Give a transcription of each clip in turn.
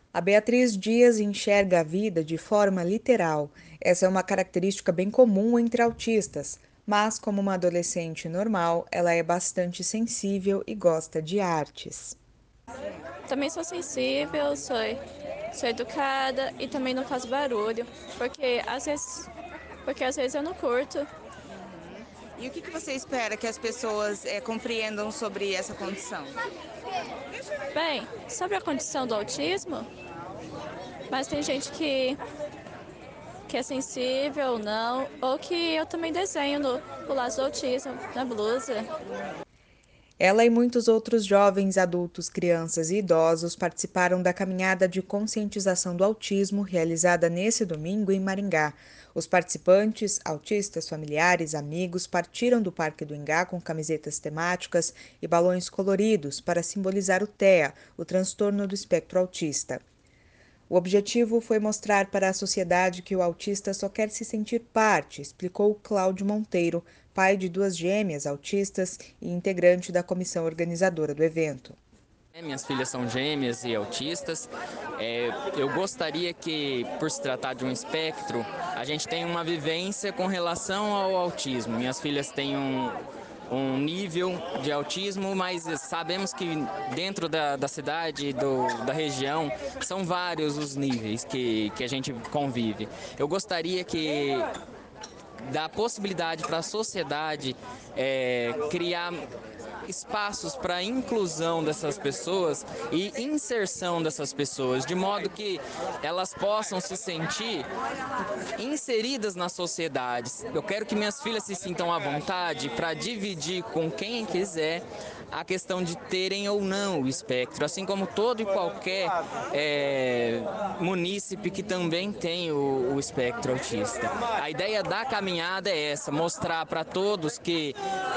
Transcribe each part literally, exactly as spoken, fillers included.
A Beatriz Dias enxerga a vida de forma literal. Essa é uma característica bem comum entre autistas, mas, como uma adolescente normal, ela é bastante sensível e gosta de artes. Também sou sensível, sou, sou educada e também não faço barulho, porque às vezes, porque às vezes eu não curto. E o que, que você espera que as pessoas eh, compreendam sobre essa condição? Bem, sobre a condição do autismo, mas tem gente que, que é sensível ou não, ou que eu também desenho no, o laço do autismo na blusa. Ela e muitos outros jovens, adultos, crianças e idosos participaram da caminhada de conscientização do autismo realizada nesse domingo em Maringá. Os participantes, autistas, familiares, amigos, partiram do Parque do Engá com camisetas temáticas e balões coloridos para simbolizar o T E A, o transtorno do espectro autista. O objetivo foi mostrar para a sociedade que o autista só quer se sentir parte, explicou Cláudio Monteiro, pai de duas gêmeas autistas e integrante da comissão organizadora do evento. É, minhas filhas são gêmeas e autistas. É, eu gostaria que, por se tratar de um espectro, a gente tenha uma vivência com relação ao autismo. Minhas filhas têm um, um nível de autismo, mas sabemos que dentro da, da cidade, do, da região, são vários os níveis que, que a gente convive. Eu gostaria que da possibilidade para a sociedade é, criar espaços para a inclusão dessas pessoas e inserção dessas pessoas, de modo que elas possam se sentir inseridas na sociedade. Eu quero que minhas filhas se sintam à vontade para dividir com quem quiser a questão de terem ou não o espectro, assim como todo e qualquer é, munícipe que também tem o, o espectro autista. A ideia da caminhada é essa, mostrar para todos que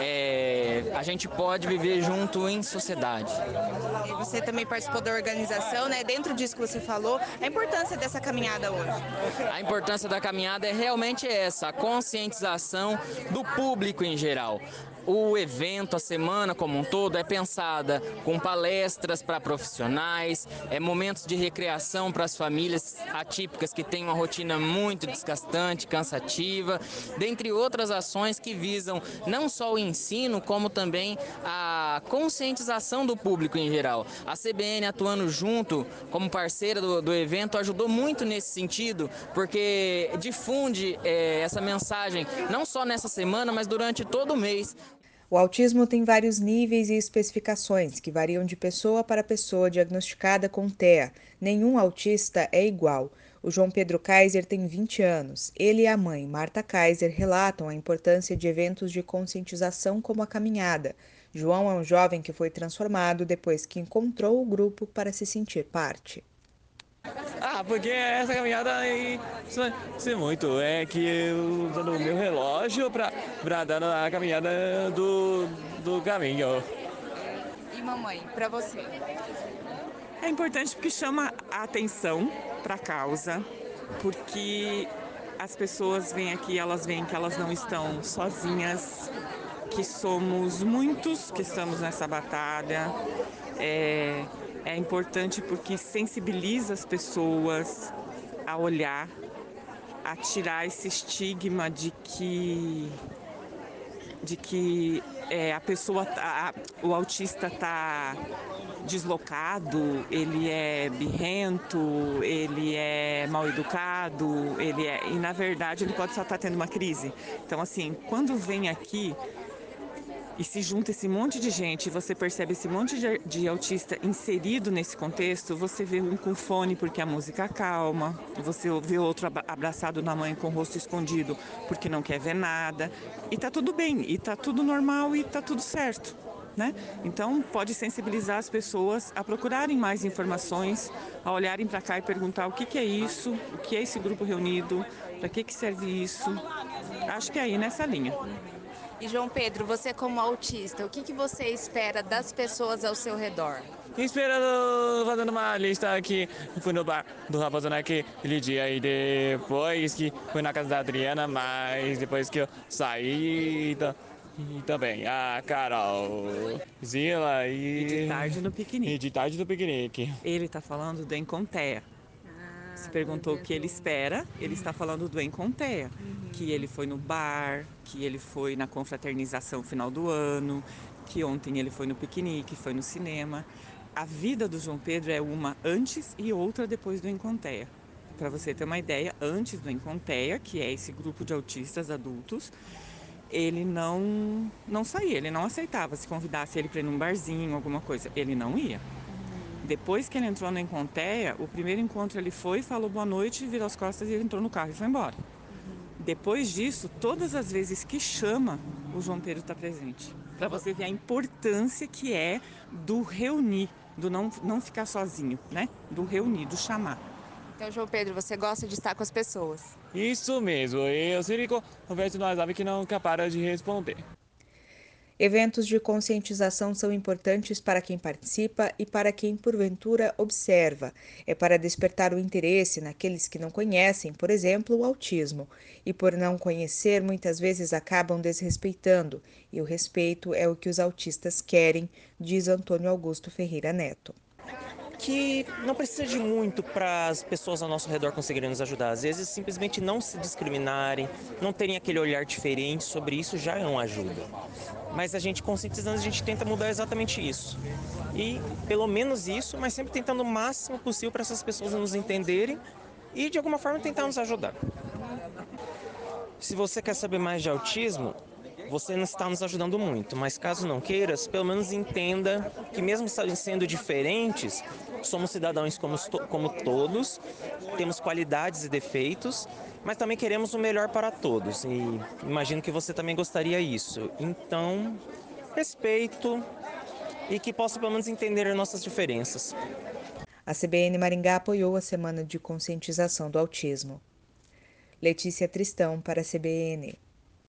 é, a gente pode viver junto em sociedade. E você também participou da organização, né? Dentro disso que você falou, a importância dessa caminhada hoje. A importância da caminhada é realmente essa, a conscientização do público em geral. O evento, a semana como um todo, é pensada com palestras para profissionais, é momentos de recreação para as famílias atípicas que têm uma rotina muito desgastante, cansativa, dentre outras ações que visam não só o ensino, como também a conscientização do público em geral. A C B N atuando junto como parceira do, do evento ajudou muito nesse sentido, porque difunde é, essa mensagem não só nessa semana, mas durante todo o mês. O autismo tem vários níveis e especificações que variam de pessoa para pessoa diagnosticada com T E A. Nenhum autista é igual. O João Pedro Kaiser tem vinte anos. Ele e a mãe, Marta Kaiser, relatam a importância de eventos de conscientização como a caminhada. João é um jovem que foi transformado depois que encontrou o grupo para se sentir parte. Ah, porque essa caminhada aí sei muito. É que eu usando o meu relógio pra, pra dar a caminhada do, do caminho. E mamãe, para você? É importante porque chama a atenção para a causa, porque as pessoas vêm aqui, elas veem que elas não estão sozinhas, que somos muitos que estamos nessa batalha. É, é importante porque sensibiliza as pessoas a olhar, a tirar esse estigma de que de que é, a pessoa, tá, o autista está deslocado, ele é birrento, ele é mal educado, ele é, e na verdade ele pode só estar tendo uma crise. Então assim, quando vem aqui e se junta esse monte de gente, você percebe esse monte de, de autista inserido nesse contexto, você vê um com fone porque a música calma, você vê outro abraçado na mãe com o rosto escondido porque não quer ver nada. E tá tudo bem, e tá tudo normal e tá tudo certo. Né? Então, pode sensibilizar as pessoas a procurarem mais informações, a olharem para cá e perguntar o que, que é isso, o que é esse grupo reunido, para que, que serve isso. Acho que é aí nessa linha. E João Pedro, você como autista, o que, que você espera das pessoas ao seu redor? Esperando, fazendo uma lista aqui, fui no bar do Raposona aquele dia e depois que fui na casa da Adriana, mas depois que eu saí, então, E também a Carol Zila e... E de tarde no E piquenique. de tarde do piquenique. Ele está falando do Enconteia. Você perguntou o que ele espera, ele está falando do Enconteia. Que ele foi no bar, que ele foi na confraternização final do ano, que ontem ele foi no piquenique, foi no cinema. A vida do João Pedro é uma antes e outra depois do Enconteia. Para você ter uma ideia, antes do Enconteia, que é esse grupo de autistas adultos, ele não, não saía, ele não aceitava. Se convidasse ele para ir num barzinho, alguma coisa, ele não ia. Depois que ele entrou no Enconteia, o primeiro encontro ele foi, falou boa noite, virou as costas e ele entrou no carro e foi embora. Depois disso, todas as vezes que chama, o João Pedro está presente. Para você ver a importância que é do reunir, do não, não ficar sozinho, né? Do reunir, do chamar. Então, João Pedro, você gosta de estar com as pessoas? Isso mesmo, eu sempre converso no WhatsApp que não para de responder. Eventos de conscientização são importantes para quem participa e para quem, porventura, observa. É para despertar o interesse naqueles que não conhecem, por exemplo, o autismo. E por não conhecer, muitas vezes acabam desrespeitando. E o respeito é o que os autistas querem, diz Antônio Augusto Ferreira Neto. Que não precisa de muito para as pessoas ao nosso redor conseguirem nos ajudar. Às vezes, simplesmente não se discriminarem, não terem aquele olhar diferente sobre isso já é uma ajuda. Mas a gente conscientizando, a gente tenta mudar exatamente isso. E pelo menos isso, mas sempre tentando o máximo possível para essas pessoas nos entenderem e de alguma forma tentar nos ajudar. Se você quer saber mais de autismo, você não está nos ajudando muito, mas caso não queiras, pelo menos entenda que mesmo sendo diferentes, somos cidadãos como, como todos, temos qualidades e defeitos, mas também queremos o melhor para todos e imagino que você também gostaria disso. Então, respeito e que possa pelo menos entender as nossas diferenças. A C B N Maringá apoiou a Semana de Conscientização do Autismo. Letícia Tristão para a C B N.